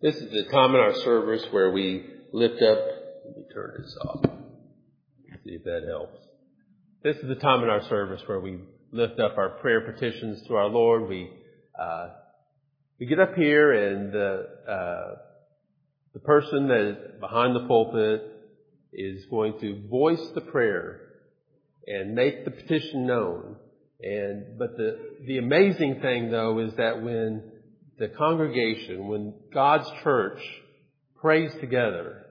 This is the time in our service where we lift up, let me turn this off, see if that helps. This is the time in our service where we lift up our prayer petitions to our Lord. We get up here and the person that is behind the pulpit is going to voice the prayer and make the petition known. But the amazing thing though is that when the congregation, when God's church prays together,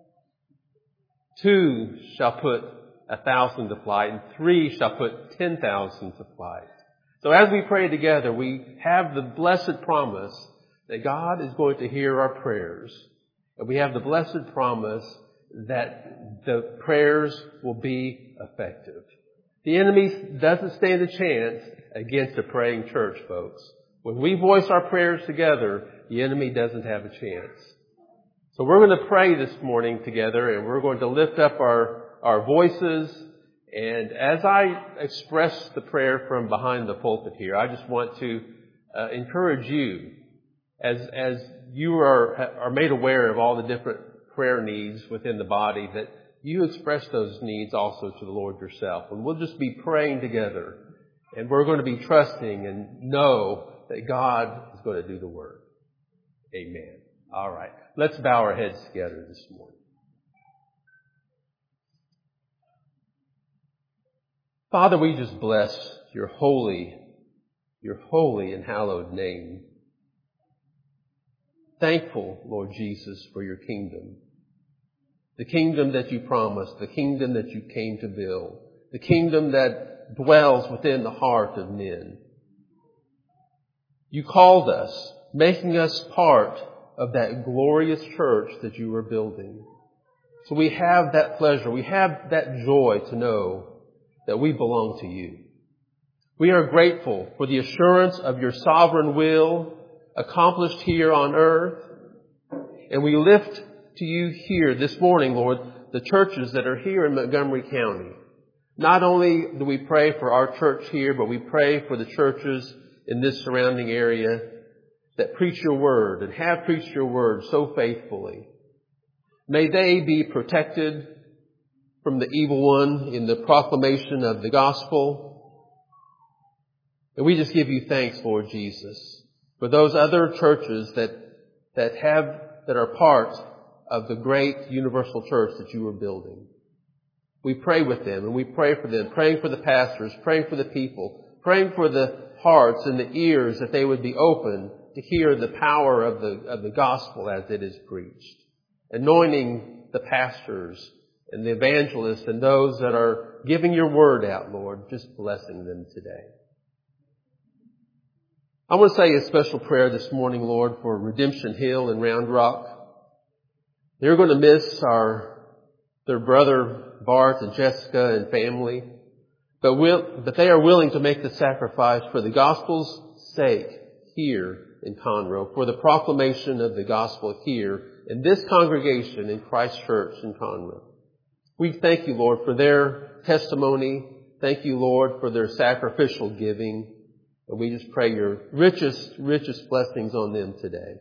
2 shall put 1,000 to flight and 3 shall put 10,000 to flight. So as we pray together, we have the blessed promise that God is going to hear our prayers. And we have the blessed promise that the prayers will be effective. The enemy doesn't stand a chance against a praying church, folks. When we voice our prayers together, the enemy doesn't have a chance. So we're going to pray this morning together, and we're going to lift up our voices. And as I express the prayer from behind the pulpit here, I just want to encourage you, as you are made aware of all the different prayer needs within the body, that you express those needs also to the Lord yourself. And we'll just be praying together, and we're going to be trusting and know that God is going to do the work. Amen. All right. Let's bow our heads together this morning. Father, we just bless your holy and hallowed name. Thankful, Lord Jesus, for your kingdom. The kingdom that you promised, the kingdom that you came to build, the kingdom that dwells within the heart of men. You called us, making us part of that glorious church that you were building. So we have that pleasure, we have that joy to know that we belong to you. We are grateful for the assurance of your sovereign will accomplished here on earth. And we lift to you here this morning, Lord, the churches that are here in Montgomery County. Not only do we pray for our church here, but we pray for the churches in this surrounding area that preach your word and have preached your word so faithfully. May they be protected from the evil one in the proclamation of the gospel. And we just give you thanks, Lord Jesus, for those other churches that are part of the great universal church that you are building. We pray with them and we pray for them, praying for the pastors, praying for the people, praying for the hearts and the ears that they would be open to hear the power of the gospel as it is preached. Anointing the pastors and the evangelists and those that are giving your word out, Lord, just blessing them today. I want to say a special prayer this morning, Lord, for Redemption Hill and Round Rock. They're going to miss their brother Bart and Jessica and family, but they are willing to make the sacrifice for the gospel's sake here in Conroe, for the proclamation of the gospel here in this congregation in Christ Church in Conroe. We thank you, Lord, for their testimony. Thank you, Lord, for their sacrificial giving. And we just pray your richest blessings on them today.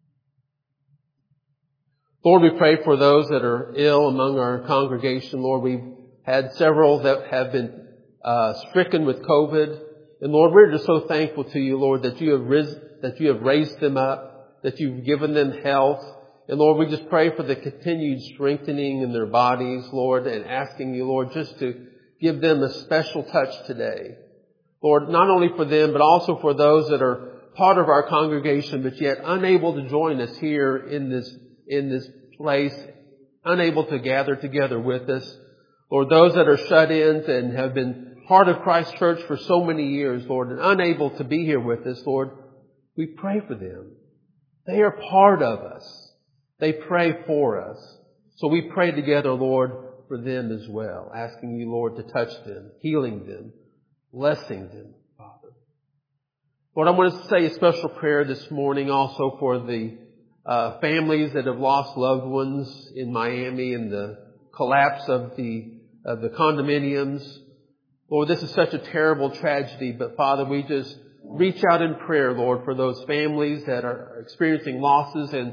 Lord, we pray for those that are ill among our congregation. Lord, we've had several that have been stricken with COVID. And Lord, we're just so thankful to you, Lord, that you have raised them up, that you've given them health. And Lord, we just pray for the continued strengthening in their bodies, Lord, and asking you, Lord, just to give them a special touch today. Lord, not only for them, but also for those that are part of our congregation, but yet unable to join us here in this place, unable to gather together with us. Lord, those that are shut-ins and have been part of Christ Church for so many years, Lord, and unable to be here with us, Lord, we pray for them. They are part of us. They pray for us. So we pray together, Lord, for them as well, asking you, Lord, to touch them, healing them, blessing them, Father. Lord, I want to say a special prayer this morning also for the families that have lost loved ones in Miami and the collapse of the condominiums. Lord, this is such a terrible tragedy, but Father, we just reach out in prayer, Lord, for those families that are experiencing losses. And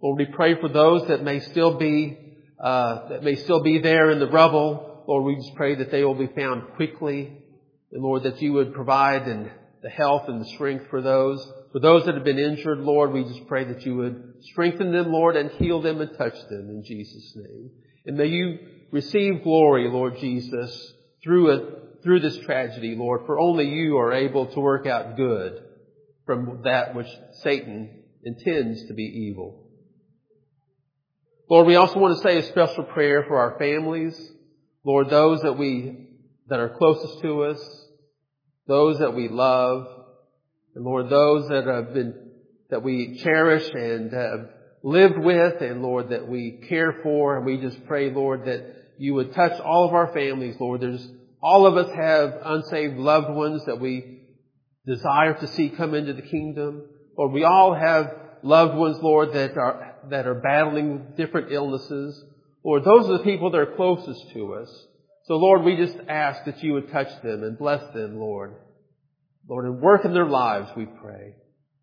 Lord, we pray for those that may still be there in the rubble. Lord, we just pray that they will be found quickly. And Lord, that you would provide and the health and the strength for those. For those that have been injured, Lord, we just pray that you would strengthen them, Lord, and heal them and touch them in Jesus' name. And may you receive glory, Lord Jesus, through this tragedy, Lord, for only you are able to work out good from that which Satan intends to be evil. Lord, we also want to say a special prayer for our families. Lord, those that are closest to us, those that we love, and Lord, those that we cherish and have lived with, and Lord, that we care for, and we just pray, Lord, that you would touch all of our families, Lord. All of us have unsaved loved ones that we desire to see come into the kingdom. Lord, we all have loved ones, Lord, that are battling different illnesses. Lord, those are the people that are closest to us. So Lord, we just ask that you would touch them and bless them, Lord. Lord, and work in their lives, we pray.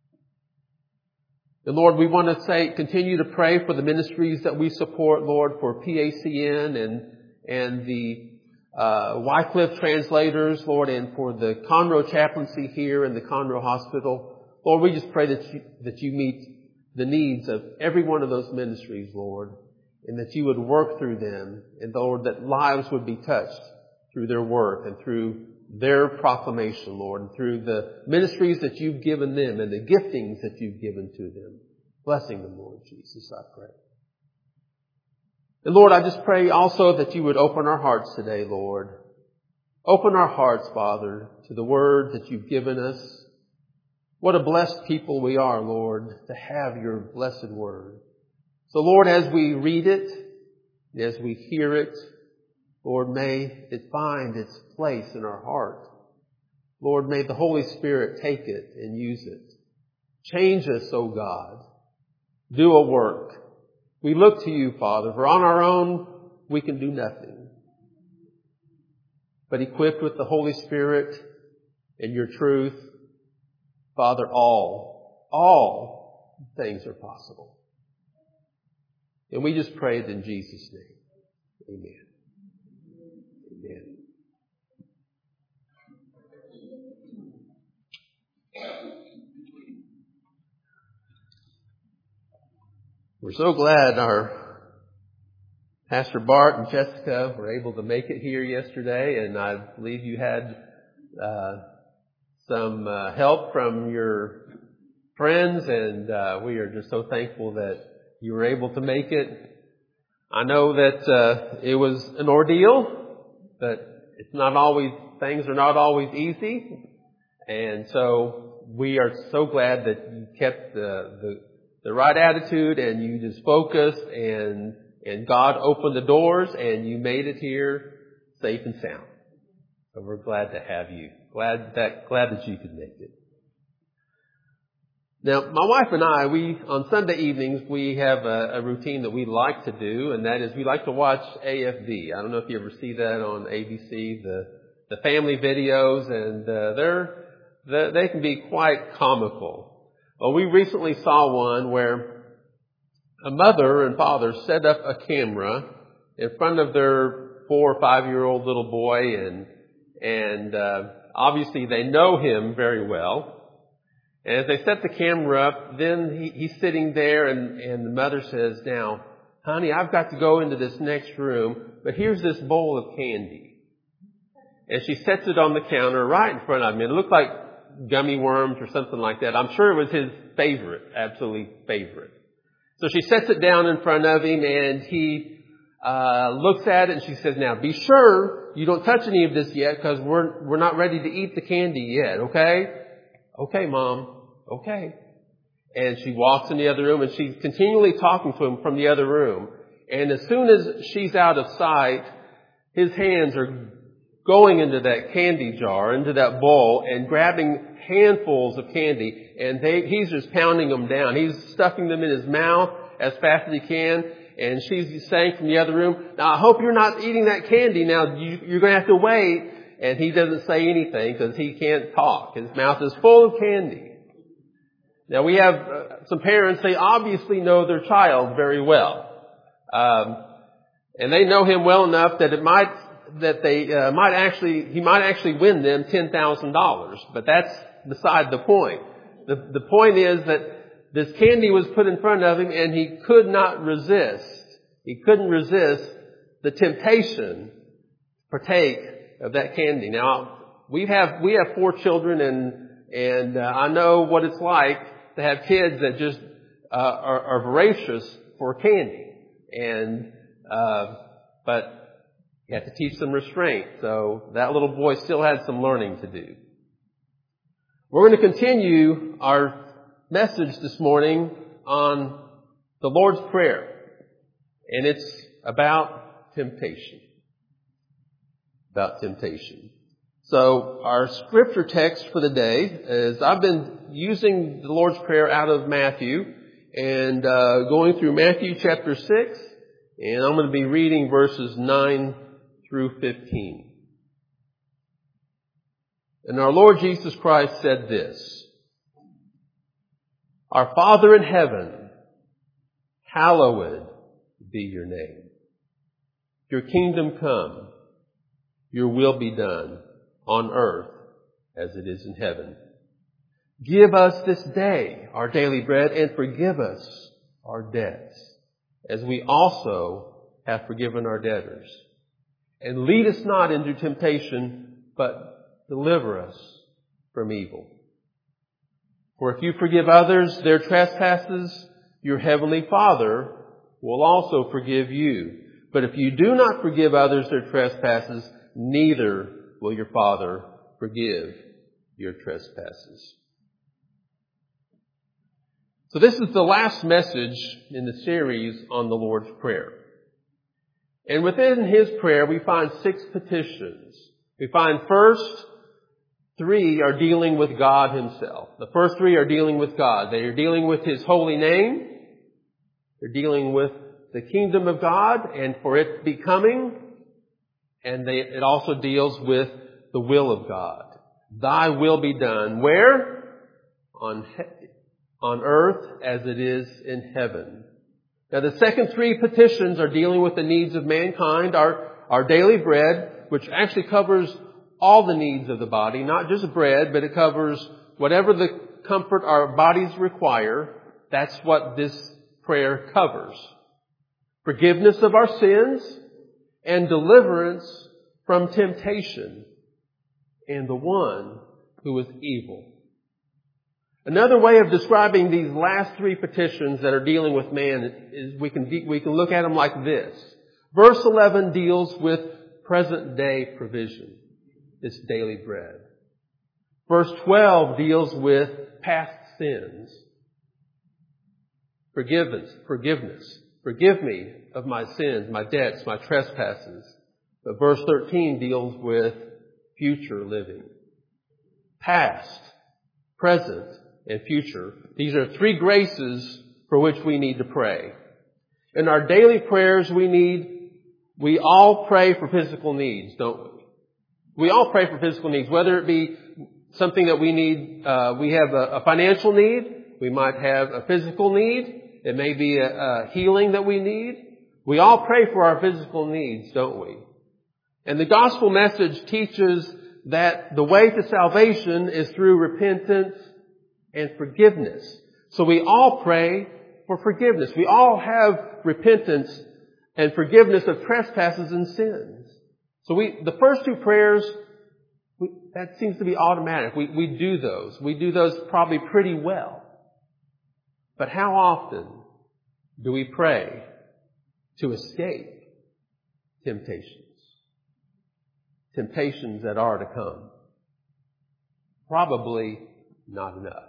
And Lord, we want to continue to pray for the ministries that we support, Lord, for PACN and the Wycliffe translators, Lord, and for the Conroe chaplaincy here in the Conroe Hospital. Lord, we just pray that you meet the needs of every one of those ministries, Lord, and that you would work through them, and Lord, that lives would be touched through their work and through their proclamation, Lord, and through the ministries that you've given them and the giftings that you've given to them. Blessing them, Lord Jesus, I pray. And Lord, I just pray also that you would open our hearts today, Lord. Open our hearts, Father, to the word that you've given us. What a blessed people we are, Lord, to have your blessed word. So, Lord, as we read it, as we hear it, Lord, may it find its place in our heart. Lord, may the Holy Spirit take it and use it. Change us, O God. Do a work. We look to you, Father, for on our own we can do nothing. But equipped with the Holy Spirit and your truth, Father, all things are possible. And we just pray it in Jesus' name. Amen. Amen. We're so glad our Pastor Bart and Jessica were able to make it here yesterday, and I believe you had some help from your friends, and we are just so thankful that you were able to make it. I know that it was an ordeal, but things are not always easy, and so we are so glad that you kept the right attitude and you just focused, and God opened the doors and you made it here safe and sound. So we're glad to have you. Glad that you could make it. Now, my wife and I, on Sunday evenings, we have a routine that we like to do, and that is we like to watch AFV. I don't know if you ever see that on ABC, the family videos, and they can be quite comical. Well, we recently saw one where a mother and father set up a camera in front of their 4 or 5-year-old little boy, and obviously they know him very well. And as they set the camera up, then he's sitting there, and the mother says, "Now, honey, I've got to go into this next room, but here's this bowl of candy." And she sets it on the counter right in front of him. It looked like gummy worms or something like that. I'm sure it was his favorite, absolutely favorite. So she sets it down in front of him, and he looks at it, and she says, "Now, be sure you don't touch any of this yet, because we're not ready to eat the candy yet, okay?" "Okay, Mom. Okay." And she walks in the other room, and she's continually talking to him from the other room. And as soon as she's out of sight, his hands are going into that candy jar, into that bowl, and grabbing handfuls of candy, and he's just pounding them down. He's stuffing them in his mouth as fast as he can, and she's saying from the other room, "Now, I hope you're not eating that candy. Now, you're going to have to wait." And he doesn't say anything because he can't talk. His mouth is full of candy. Now we have some parents, they obviously know their child very well. And they know him well enough that he might actually win them $10,000. But that's beside the point. The point is that this candy was put in front of him and he could not resist. He couldn't resist the temptation to partake of that candy. Now, we have 4 children and I know what it's like to have kids that just are voracious for candy. But you have to teach them restraint. So that little boy still had some learning to do. We're going to continue our message this morning on the Lord's Prayer. And it's about temptation. About temptation. So our scripture text for the day is, I've been using the Lord's Prayer out of Matthew and going through Matthew chapter 6, and I'm going to be reading verses 9 through 15. And our Lord Jesus Christ said this: Our Father in heaven, hallowed be your name. Your kingdom come, your will be done on earth as it is in heaven. Give us this day our daily bread, and forgive us our debts, as we also have forgiven our debtors. And lead us not into temptation, but deliver us from evil. For if you forgive others their trespasses, your heavenly Father will also forgive you. But if you do not forgive others their trespasses, neither will your Father forgive your trespasses. So this is the last message in the series on the Lord's Prayer. And within His prayer, we find 6 petitions. We find first 3 are dealing with God Himself. The first 3 are dealing with God. They are dealing with His holy name. They're dealing with the kingdom of God and for it becoming. And it also deals with the will of God. Thy will be done. Where? On earth as it is in heaven. Now the second 3 petitions are dealing with the needs of mankind, our daily bread, which actually covers all the needs of the body, not just bread, but it covers whatever the comfort our bodies require. That's what this prayer covers. Forgiveness of our sins and deliverance from temptation and the one who is evil. Another way of describing these last 3 petitions that are dealing with man is we can look at them like this. Verse 11 deals with present day provision. This daily bread. Verse 12 deals with past sins. Forgiveness. Forgive me of my sins, my debts, my trespasses. But verse 13 deals with future living. Past, present, and future. These are 3 graces for which we need to pray. In our daily prayers, we all pray for physical needs, don't we? We all pray for physical needs, whether it be something that we need. We have a financial need. We might have a physical need. It may be a healing that we need. We all pray for our physical needs, don't we? And the gospel message teaches that the way to salvation is through repentance and forgiveness. So we all pray for forgiveness. We all have repentance and forgiveness of trespasses and sins. So the first 2 prayers, that seems to be automatic. We do those. We do those probably pretty well. But how often do we pray to escape temptations? Temptations that are to come. Probably not enough.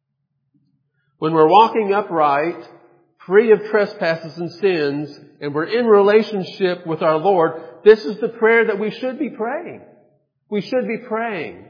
When we're walking upright, free of trespasses and sins, and we're in relationship with our Lord, this is the prayer that we should be praying. We should be praying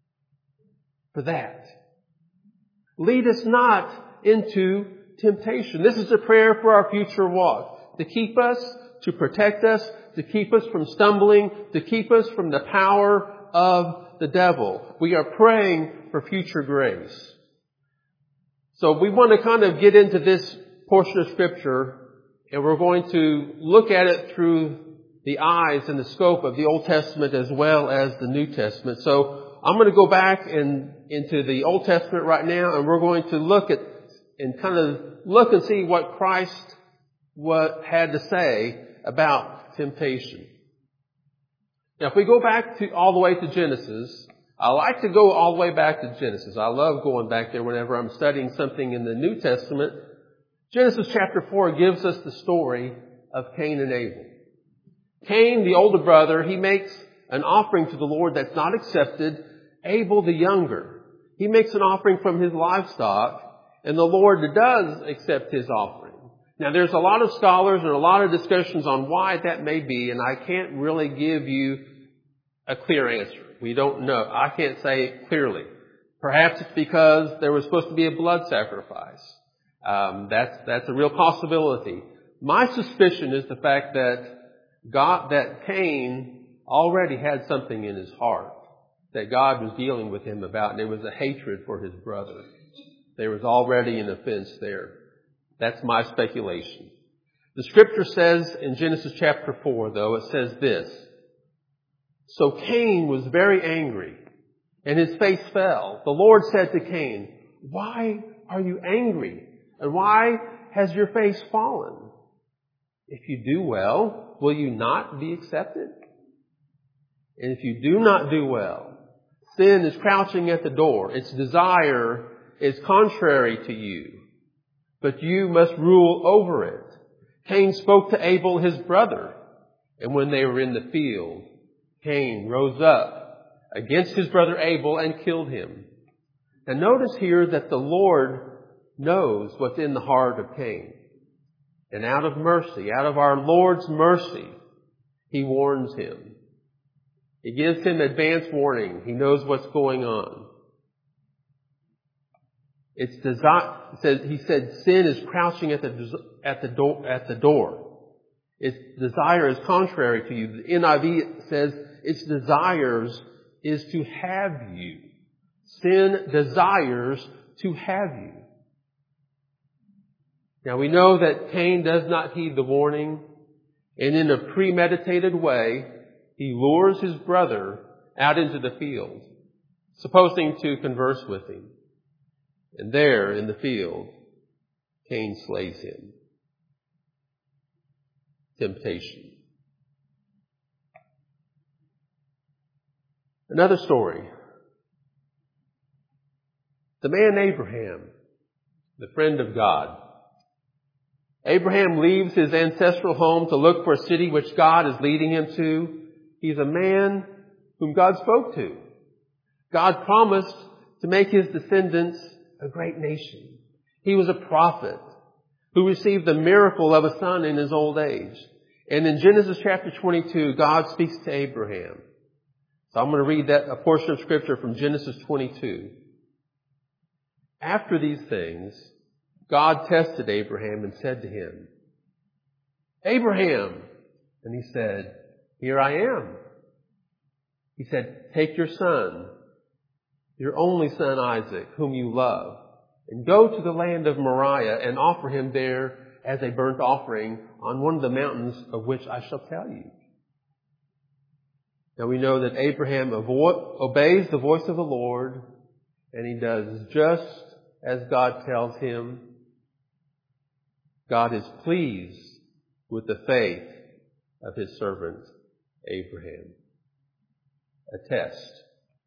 for that. Lead us not into temptation. This is a prayer for our future walk. To keep us, to protect us, to keep us from stumbling, to keep us from the power of the devil. We are praying for future grace. So we want to kind of get into this portion of Scripture, and we're going to look at it through the eyes and the scope of the Old Testament as well as the New Testament. So I'm going to go back into the Old Testament right now, and we're going to look and see what Christ had to say about temptation. Now, if we go back all the way to Genesis, I like to go all the way back to Genesis. I love going back there whenever I'm studying something in the New Testament. Genesis chapter 4 gives us the story of Cain and Abel. Cain, the older brother, he makes an offering to the Lord that's not accepted. Abel, the younger, he makes an offering from his livestock, and the Lord does accept his offering. Now, there's a lot of scholars and a lot of discussions on why that may be, and I can't really give you a clear answer. We don't know. I can't say it clearly. Perhaps it's because there was supposed to be a blood sacrifice. That's a real possibility. My suspicion is the fact that Cain already had something in his heart that God was dealing with him about, and it was a hatred for his brother. There was already an offense there. That's my speculation. The Scripture says in Genesis chapter 4, though, it says this: "So Cain was very angry, and his face fell. The Lord said to Cain, 'Why are you angry? And why has your face fallen? If you do well, will you not be accepted? And if you do not do well, sin is crouching at the door. Its desire is contrary to you, but you must rule over it.' Cain spoke to Abel his brother, and when they were in the field, Cain rose up against his brother Abel and killed him." Now notice here that the Lord knows what's in the heart of Cain. And out of mercy, out of our Lord's mercy, He warns him. He gives him advance warning. He knows what's going on. He said sin is crouching at the door. Its desire is contrary to you. The NIV says its desires is to have you. Sin desires to have you. Now we know that Cain does not heed the warning, and in a premeditated way, he lures his brother out into the field, supposing to converse with him. And there in the field, Cain slays him. Temptation. Another story. The man Abraham, the friend of God. Abraham leaves his ancestral home to look for a city which God is leading him to. He's a man whom God spoke to. God promised to make his descendants a great nation. He was a prophet who received the miracle of a son in his old age. And in Genesis chapter 22, God speaks to Abraham. So I'm going to read a portion of Scripture from Genesis 22. After these things, God tested Abraham and said to him, "Abraham." And he said, "Here I am." He said, "Take your son, your only son Isaac, whom you love, and go to the land of Moriah and offer him there as a burnt offering on one of the mountains of which I shall tell you." Now we know that Abraham obeys the voice of the Lord, and he does just as God tells him. God is pleased with the faith of his servant Abraham. A test.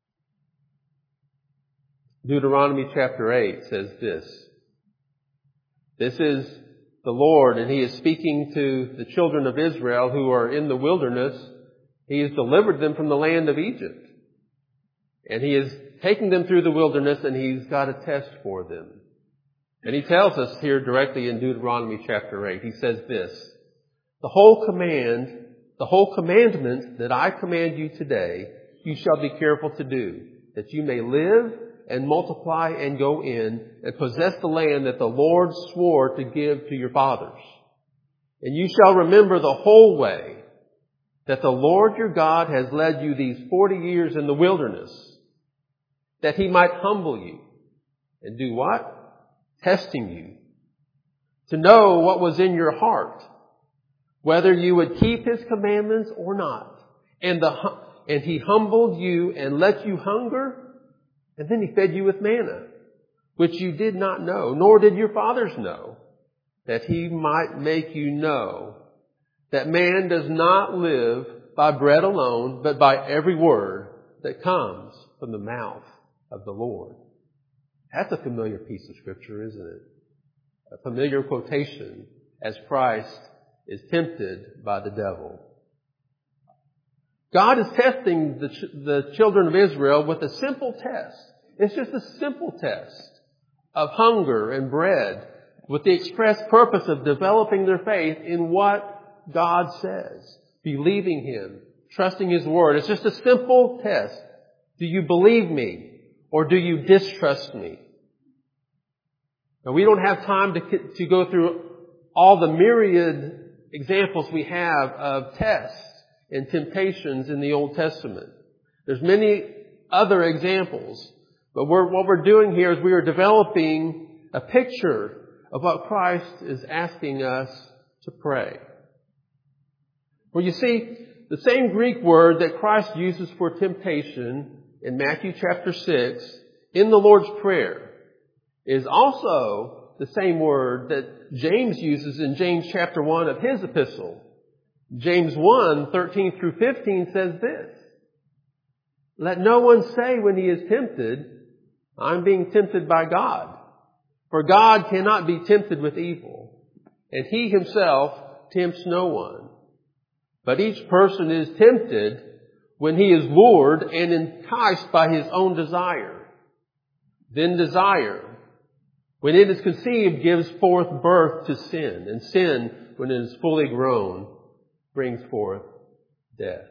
Deuteronomy chapter 8 says this. This is the Lord, and He is speaking to the children of Israel who are in the wilderness. He has delivered them from the land of Egypt. And He is taking them through the wilderness, and He's got a test for them. And He tells us here directly in Deuteronomy chapter 8, He says this: the whole commandment that I command you today, you shall be careful to do, that you may live and multiply and go in and possess the land that the Lord swore to give to your fathers. And you shall remember the whole way that the Lord your God has led you these 40 years in the wilderness, that He might humble you and do what? testing you, to know what was in your heart, whether you would keep His commandments or not. And He humbled you and let you hunger, and then He fed you with manna, which you did not know, nor did your fathers know, that He might make you know that man does not live by bread alone, but by every word that comes from the mouth of the Lord. That's a familiar piece of Scripture, isn't it? A familiar quotation as Christ is tempted by the devil. God is testing the children of Israel with a simple test. It's just a simple test of hunger and bread with the express purpose of developing their faith in what God says, believing Him, trusting His Word. It's just a simple test. Do you believe me or do you distrust me? Now, we don't have time to go through all the myriad examples we have of tests and temptations in the Old Testament. There's many other examples, but what we're doing here is we are developing a picture of what Christ is asking us to pray. Well, you see, the same Greek word that Christ uses for temptation in Matthew chapter 6 in the Lord's Prayer is also the same word that James uses in James chapter 1 of his epistle. James 1, 13 through 15 says this: "Let no one say when he is tempted, I'm being tempted by God. For God cannot be tempted with evil, and He Himself tempts no one. But each person is tempted when he is lured and enticed by his own desire. Then desire, when it is conceived, gives forth birth to sin. And sin, when it is fully grown, brings forth death."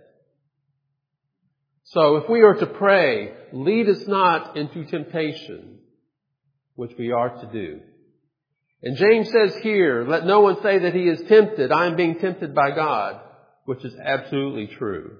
So if we are to pray, lead us not into temptation, which we are to do. And James says here, let no one say that he is tempted. I am being tempted by God, which is absolutely true.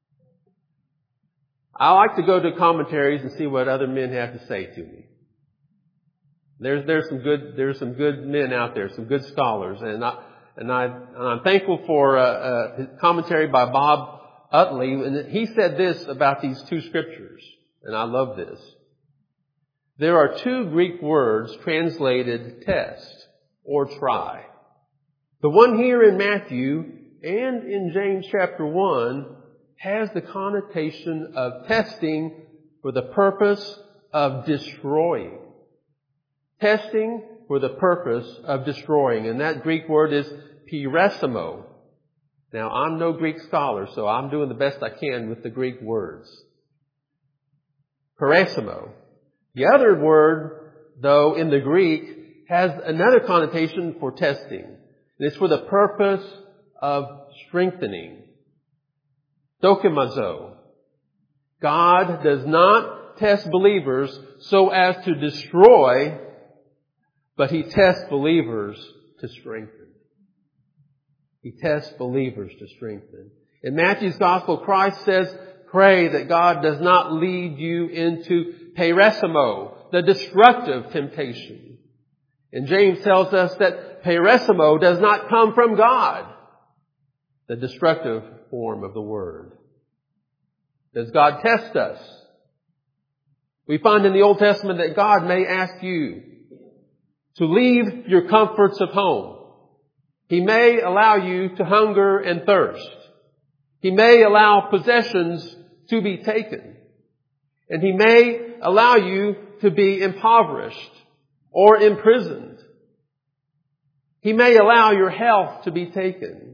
I like to go to commentaries and see what other men have to say to me. There's some good men out there, some good scholars, and I'm thankful for his commentary by Bob Utley, and he said this about these two scriptures, and I love this. There are two Greek words translated test or try. The one here in Matthew and in James chapter 1 has the connotation of testing for the purpose of destroying. Testing for the purpose of destroying. And that Greek word is peirasimo. Now, I'm no Greek scholar, so I'm doing the best I can with the Greek words. Peirasimo. The other word, though, in the Greek, has another connotation for testing. And it's for the purpose of strengthening. Dokimazo. God does not test believers so as to destroy, but He tests believers to strengthen. He tests believers to strengthen. In Matthew's Gospel, Christ says, pray that God does not lead you into peirasimo, the destructive temptation. And James tells us that peirasimo does not come from God, the destructive form of the word. Does God test us? We find in the Old Testament that God may ask you to leave your comforts of home. He may allow you to hunger and thirst. He may allow possessions to be taken. And He may allow you to be impoverished or imprisoned. He may allow your health to be taken.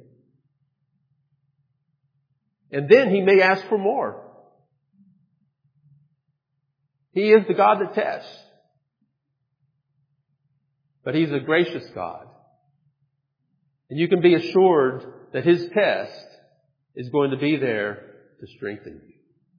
And then He may ask for more. He is the God that tests. But He's a gracious God. And you can be assured that His test is going to be there to strengthen you.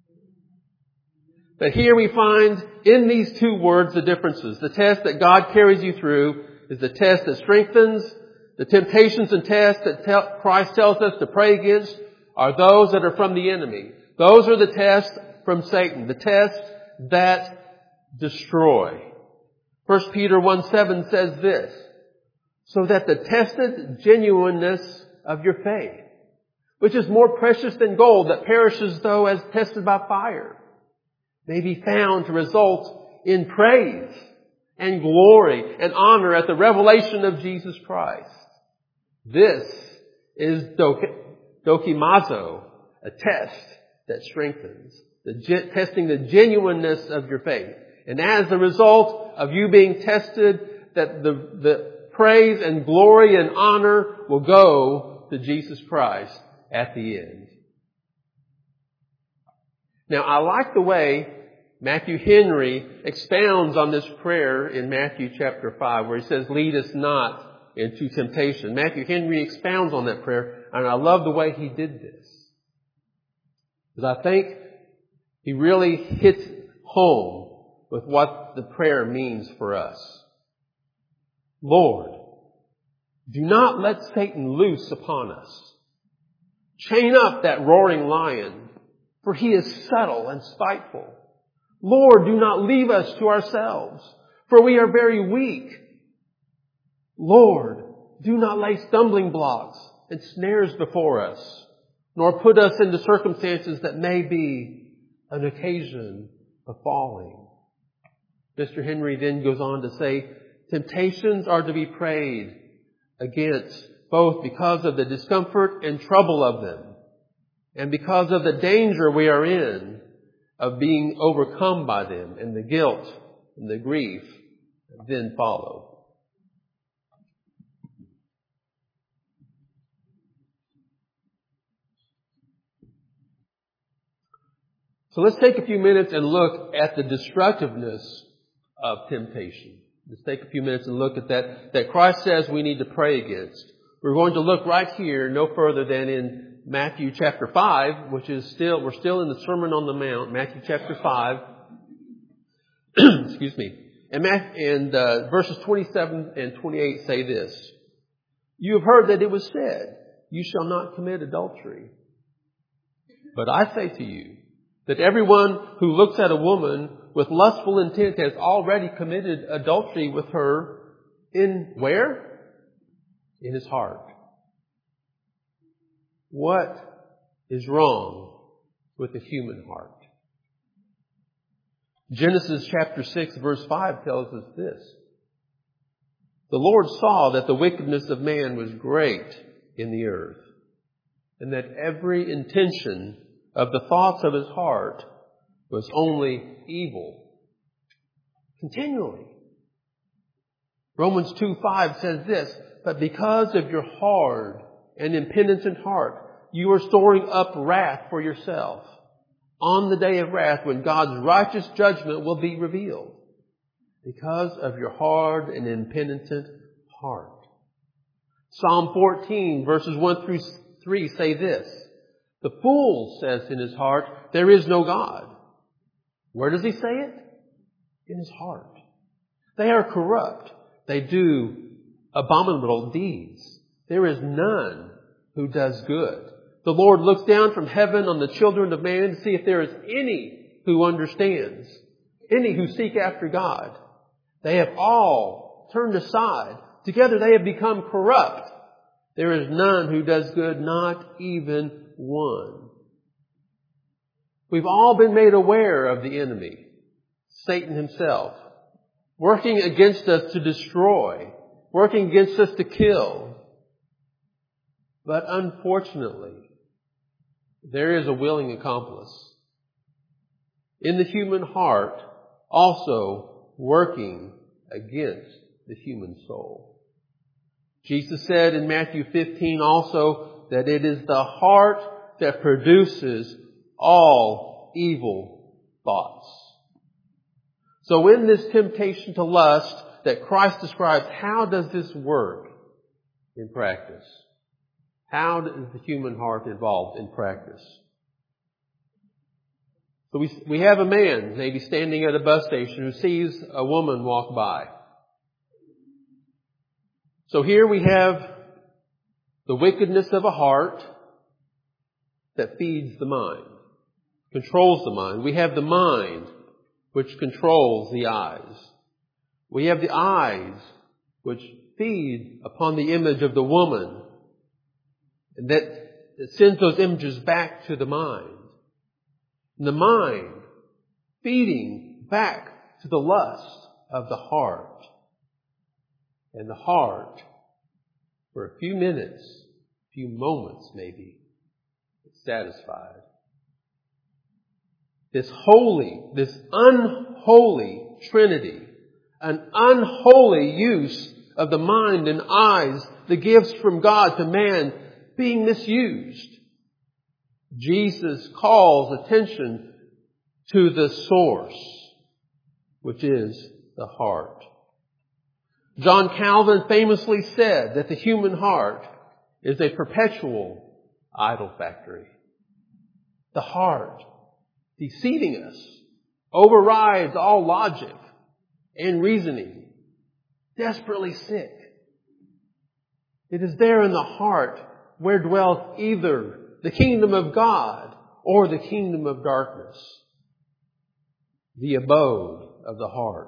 But here we find in these two words the differences. The test that God carries you through is the test that strengthens. The temptations and tests that Christ tells us to pray against are those that are from the enemy. Those are the tests from Satan. The tests that destroy. 1 Peter 1:7 says this, so that the tested genuineness of your faith, which is more precious than gold that perishes though as tested by fire, may be found to result in praise and glory and honor at the revelation of Jesus Christ. This is dokimazo, a test that strengthens, testing the genuineness of your faith. And as a result of you being tested, that the praise and glory and honor will go to Jesus Christ at the end. Now, I like the way Matthew Henry expounds on this prayer in Matthew chapter 5, where he says, lead us not into temptation. Matthew Henry expounds on that prayer, and I love the way he did this. Because I think he really hits home with what the prayer means for us. Lord, do not let Satan loose upon us. Chain up that roaring lion, for he is subtle and spiteful. Lord, do not leave us to ourselves, for we are very weak. Lord, do not lay stumbling blocks and snares before us, nor put us into circumstances that may be an occasion of falling. Mr. Henry then goes on to say, temptations are to be prayed against both because of the discomfort and trouble of them, and because of the danger we are in of being overcome by them and the guilt and the grief that then follow. So let's take a few minutes and look at the destructiveness of temptation. Let's take a few minutes and look at that Christ says we need to pray against. We're going to look right here, no further than in Matthew chapter 5, which is we're still in the Sermon on the Mount, Matthew chapter 5. Excuse me. And verses 27 and 28 say this. You have heard that it was said, you shall not commit adultery. But I say to you that everyone who looks at a woman with lustful intent has already committed adultery with her in where? In his heart. What is wrong with the human heart? Genesis chapter 6 verse 5 tells us this. The Lord saw that the wickedness of man was great in the earth, and that every intention of the thoughts of his heart was only evil continually. Romans 2:5 says this, but because of your hard and impenitent heart, you are storing up wrath for yourself on the day of wrath when God's righteous judgment will be revealed. Because of your hard and impenitent heart. Psalm 14 verses 1 through 3 say this. The fool says in his heart, there is no God. Where does he say it? In his heart. They are corrupt. They do abominable deeds. There is none who does good. The Lord looks down from heaven on the children of man to see if there is any who understands, any who seek after God. They have all turned aside. Together they have become corrupt. There is none who does good, not even one. We've all been made aware of the enemy, Satan himself, working against us to destroy, working against us to kill. But unfortunately, there is a willing accomplice in the human heart, also working against the human soul. Jesus said in Matthew 15 also that it is the heart that produces all evil thoughts. So in this temptation to lust that Christ describes, how does this work in practice? How is the human heart involved in practice? So we have a man maybe standing at a bus station who sees a woman walk by. So here we have the wickedness of a heart that feeds the mind, controls the mind. We have the mind which controls the eyes. We have the eyes, which feed upon the image of the woman, and that sends those images back to the mind. And the mind feeding back to the lust of the heart. And the heart, for a few minutes, a few moments maybe, is satisfied. This unholy Trinity, an unholy use of the mind and eyes, the gifts from God to man, being misused. Jesus calls attention to the source, which is the heart. John Calvin famously said that the human heart is a perpetual idol factory. The heart, deceiving us, overrides all logic and reasoning. Desperately sick. It is there in the heart where dwells either the kingdom of God or the kingdom of darkness. The abode of the heart.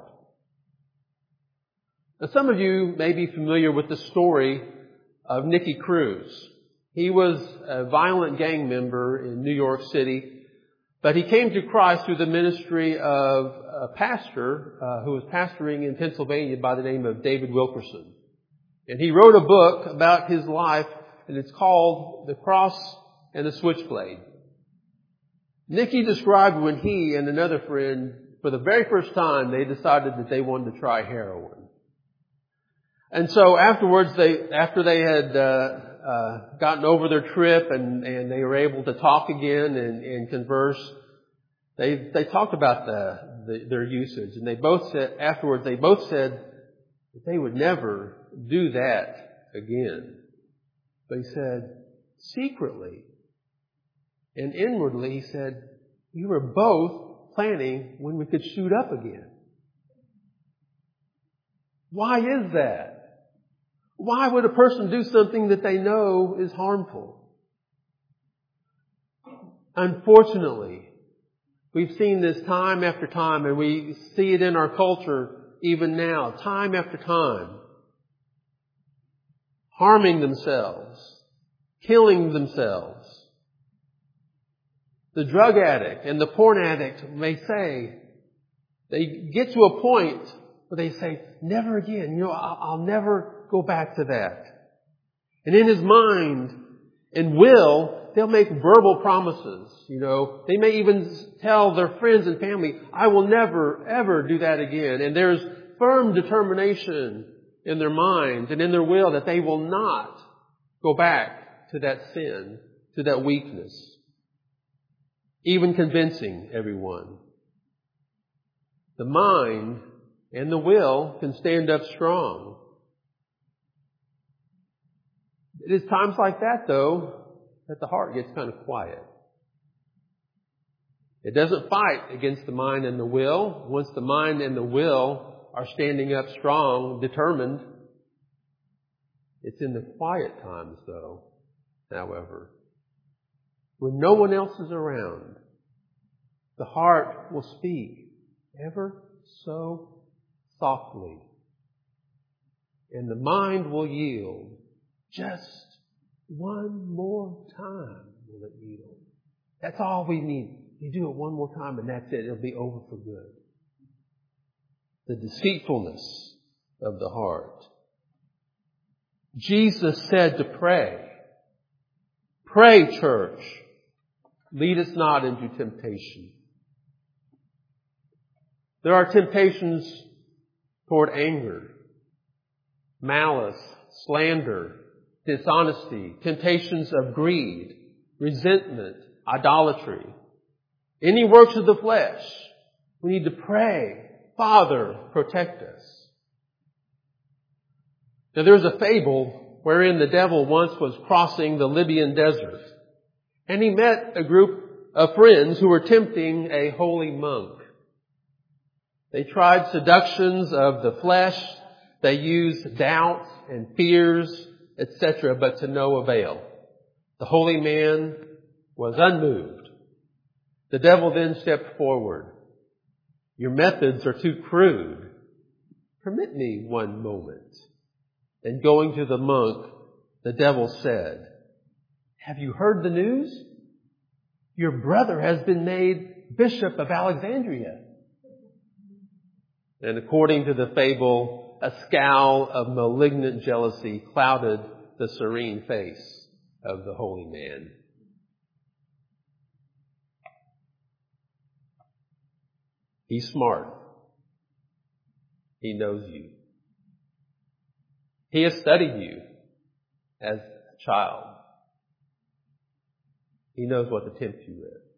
Now, some of you may be familiar with the story of Nicky Cruz. He was a violent gang member in New York City, but he came to Christ through the ministry of a pastor who was pastoring in Pennsylvania by the name of David Wilkerson. And he wrote a book about his life, and it's called The Cross and the Switchblade. Nicky described when he and another friend, for the very first time, they decided that they wanted to try heroin. And so afterwards, after they had gotten over their trip and they were able to talk again and converse, they talked about their usage, and they both said that they would never do that again. But he said, secretly and inwardly, he said, we were both planning when we could shoot up again. Why is that? Why would a person do something that they know is harmful? Unfortunately, we've seen this time after time, and we see it in our culture even now, time after time. Harming themselves, killing themselves. The drug addict and the porn addict may say, they get to a point where they say, never again, I'll never go back to that. And in his mind and will, they'll make verbal promises. They may even tell their friends and family, I will never, ever do that again. And there's firm determination in their minds and in their will that they will not go back to that sin, to that weakness. Even convincing everyone. The mind and the will can stand up strong. It is times like that, though, that the heart gets kind of quiet. It doesn't fight against the mind and the will. Once the mind and the will are standing up strong, determined, it's in the quiet times, though, however, when no one else is around, the heart will speak ever so softly, and the mind will yield. Just one more time will it yield. That's all we need. You do it one more time and that's it. It'll be over for good. The deceitfulness of the heart. Jesus said to pray. Pray, church. Lead us not into temptation. There are temptations toward anger, malice, slander, dishonesty, temptations of greed, resentment, idolatry, any works of the flesh. We need to pray, Father, protect us. Now there's a fable wherein the devil once was crossing the Libyan desert, and he met a group of friends who were tempting a holy monk. They tried seductions of the flesh, they used doubts and fears, etc., but to no avail. The holy man was unmoved. The devil then stepped forward. Your methods are too crude. permit me one moment." And going to the monk, the devil said, "Have you heard the news? Your brother has been made Bishop of Alexandria." And according to the fable, a scowl of malignant jealousy clouded the serene face of the holy man. He's smart. He knows you. He has studied you as a child. He knows what to tempt you with.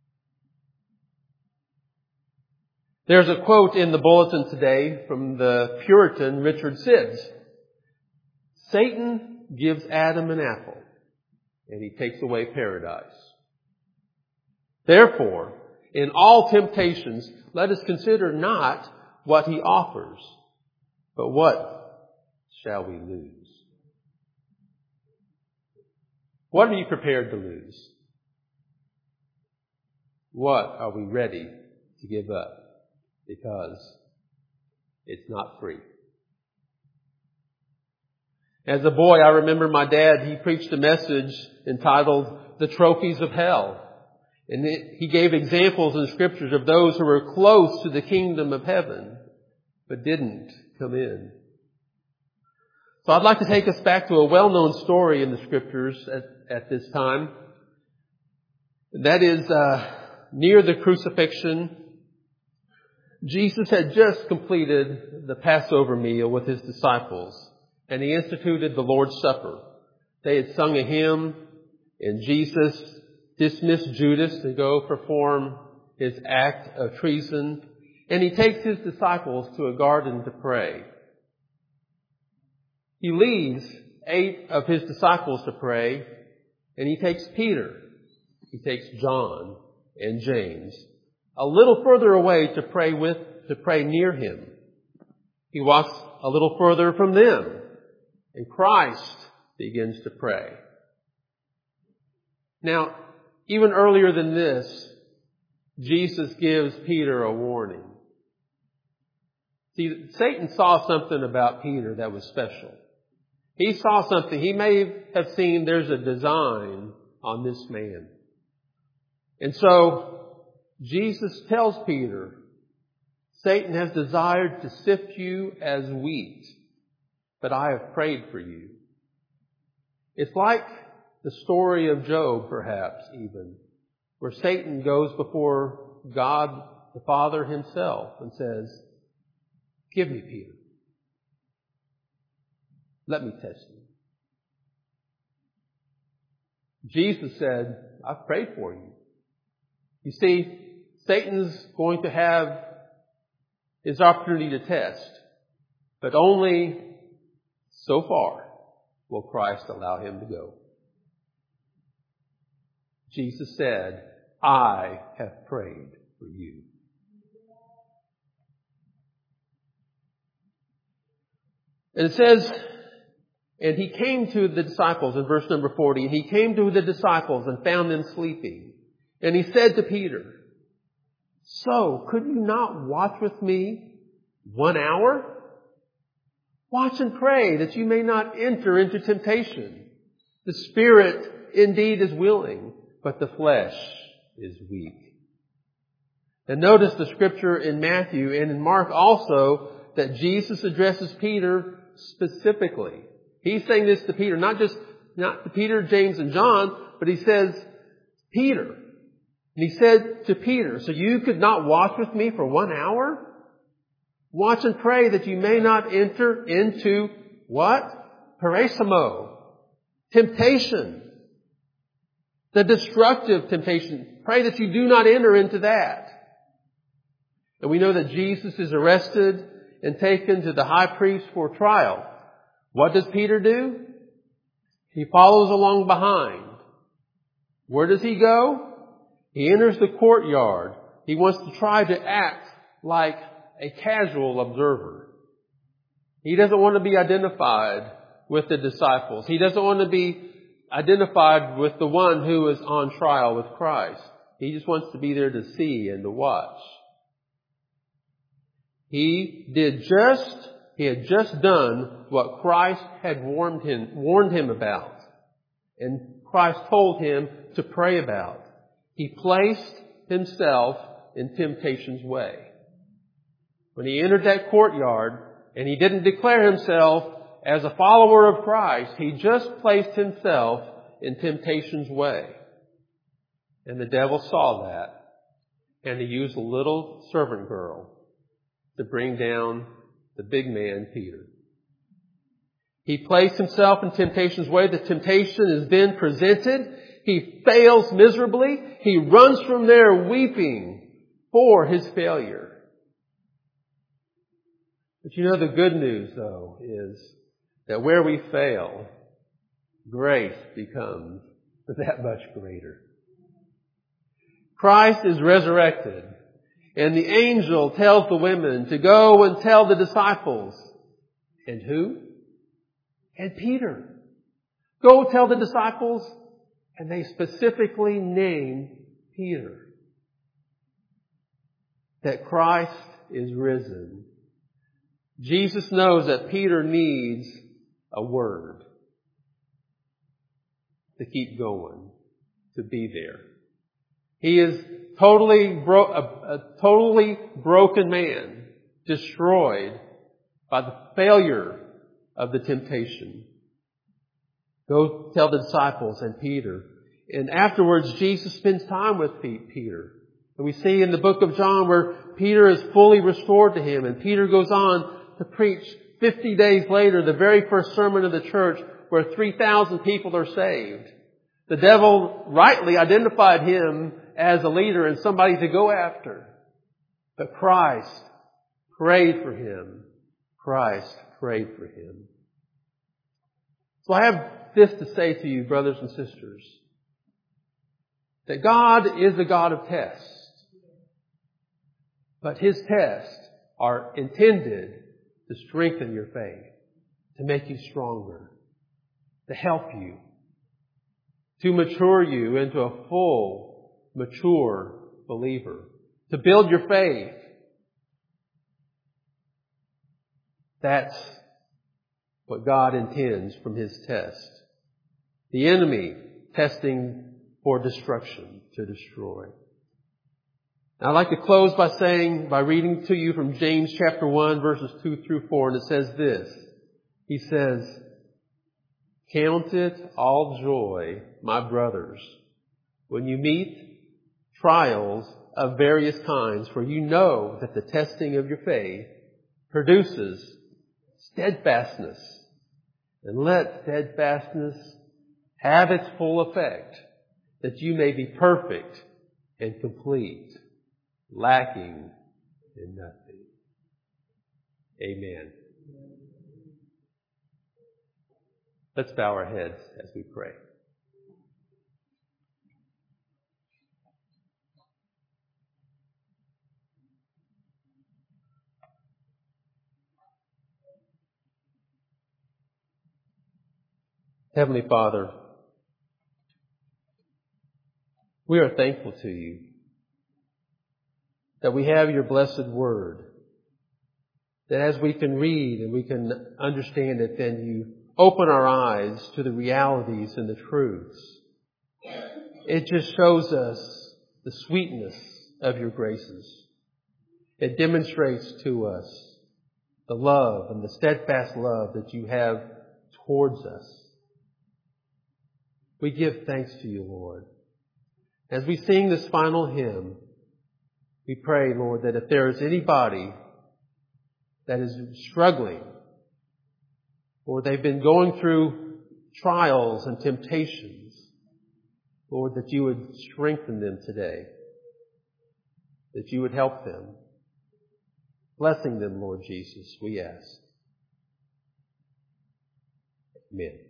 There's a quote in the bulletin today from the Puritan Richard Sibbes. "Satan gives Adam an apple, and he takes away paradise. Therefore, in all temptations, let us consider not what he offers, but what shall we lose?" What are you prepared to lose? What are we ready to give up? Because it's not free. As a boy, I remember my dad, he preached a message entitled "The Trophies of Hell." And he gave examples in scriptures of those who were close to the kingdom of heaven, but didn't come in. So I'd like to take us back to a well-known story in the scriptures at this time. That is, near the crucifixion, Jesus had just completed the Passover meal with his disciples, and he instituted the Lord's Supper. They had sung a hymn, and Jesus dismissed Judas to go perform his act of treason, and he takes his disciples to a garden to pray. He leaves 8 of his disciples to pray, and he takes Peter, he takes John and James a little further away to pray near him. He walks a little further from them, and Christ begins to pray. Now, even earlier than this, Jesus gives Peter a warning. See, Satan saw something about Peter that was special. He saw something. He may have seen there's a design on this man. And so Jesus tells Peter, "Satan has desired to sift you as wheat, but I have prayed for you." It's like the story of Job, perhaps even, where Satan goes before God the Father himself and says, "Give me Peter. Let me test you." Jesus said, "I've prayed for you." You see, Satan's going to have his opportunity to test, but only so far will Christ allow him to go. Jesus said, "I have prayed for you." And it says, and he came to the disciples in verse number 40, and he came to the disciples and found them sleeping. And he said to Peter, "So, could you not watch with me 1 hour? Watch and pray that you may not enter into temptation. The spirit indeed is willing, but the flesh is weak." And notice the scripture in Matthew and in Mark also that Jesus addresses Peter specifically. He's saying this to Peter, not to Peter, James, and John, but he says, "Peter." And he said to Peter, "So you could not watch with me for 1 hour? Watch and pray that you may not enter into" what? Peresimo. Temptation. The destructive temptation. Pray that you do not enter into that. And we know that Jesus is arrested and taken to the high priest for trial. What does Peter do? He follows along behind. Where does he go? He enters the courtyard. He wants to try to act like a casual observer. He doesn't want to be identified with the disciples. He doesn't want to be identified with the one who is on trial with Christ. He just wants to be there to see and to watch. He did just He had just done what Christ had warned him about. And Christ told him to pray about. He placed himself in temptation's way. When he entered that courtyard and he didn't declare himself as a follower of Christ, he just placed himself in temptation's way. And the devil saw that, and he used a little servant girl to bring down the big man, Peter. He placed himself in temptation's way. The temptation is then presented. He fails miserably. He runs from there weeping for his failure. But you know, the good news, though, is that where we fail, grace becomes that much greater. Christ is resurrected, and the angel tells the women to go and tell the disciples. And who? And Peter. Go tell the disciples, and they specifically name Peter. That Christ is risen. Jesus knows that Peter needs a word to keep going, to be there. He is a totally broken man, destroyed by the failure of the temptation. Go tell the disciples and Peter. And afterwards, Jesus spends time with Peter. And we see in the book of John where Peter is fully restored to him. And Peter goes on to preach 50 days later, the very first sermon of the church, where 3,000 people are saved. The devil rightly identified him as a leader and somebody to go after. But Christ prayed for him. Christ prayed for him. So I have this to say to you, brothers and sisters, that God is a God of tests. But His tests are intended to strengthen your faith, to make you stronger, to help you, to mature you into a full, mature believer, to build your faith. That's what God intends from His test. The enemy testing for destruction, to destroy. Now, I'd like to close by reading to you from James chapter 1, verses 2 through 4, and it says this. He says, "Count it all joy, my brothers, when you meet trials of various kinds, for you know that the testing of your faith produces steadfastness. And let steadfastness have its full effect, that you may be perfect and complete, lacking in nothing." Amen. Let's bow our heads as we pray. Heavenly Father, we are thankful to you that we have your blessed word, that as we can read and we can understand it, then you open our eyes to the realities and the truths. It just shows us the sweetness of your graces. It demonstrates to us the love and the steadfast love that you have towards us. We give thanks to you, Lord. As we sing this final hymn, we pray, Lord, that if there is anybody that is struggling, or they've been going through trials and temptations, Lord, that you would strengthen them today, that you would help them. Blessing them, Lord Jesus, we ask. Amen.